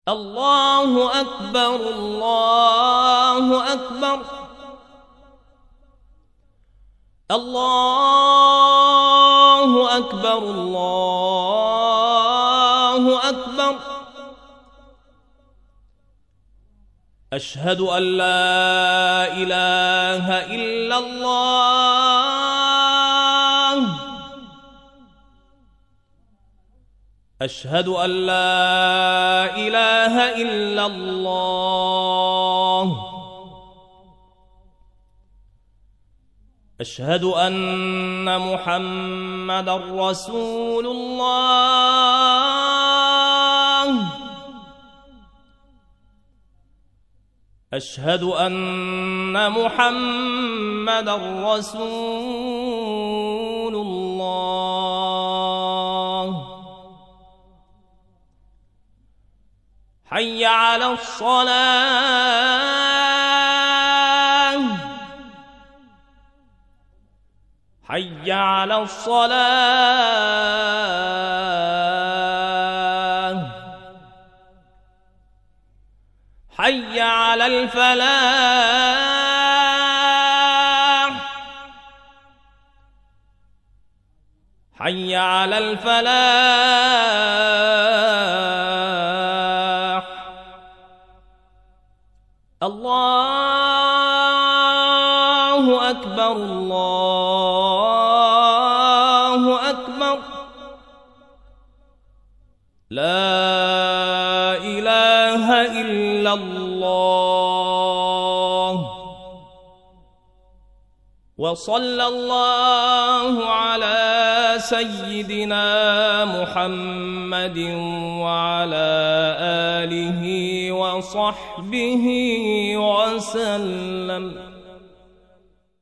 الله أكبر الله أكبر الله أكبر الله أكبر أشهد أن لا إله إلا الله أشهد أن لا إله إلا الله أشهد أن محمدًا رسول الله أشهد أن محمدًا رسول الله حي على الصلاة حي على الصلاة حي على الفلاح حي على الفلاح الله أكبر الله أكبر لا إله إلا الله وصلى الله على سيدنا محمد وعلى آله وصحبه وسلم.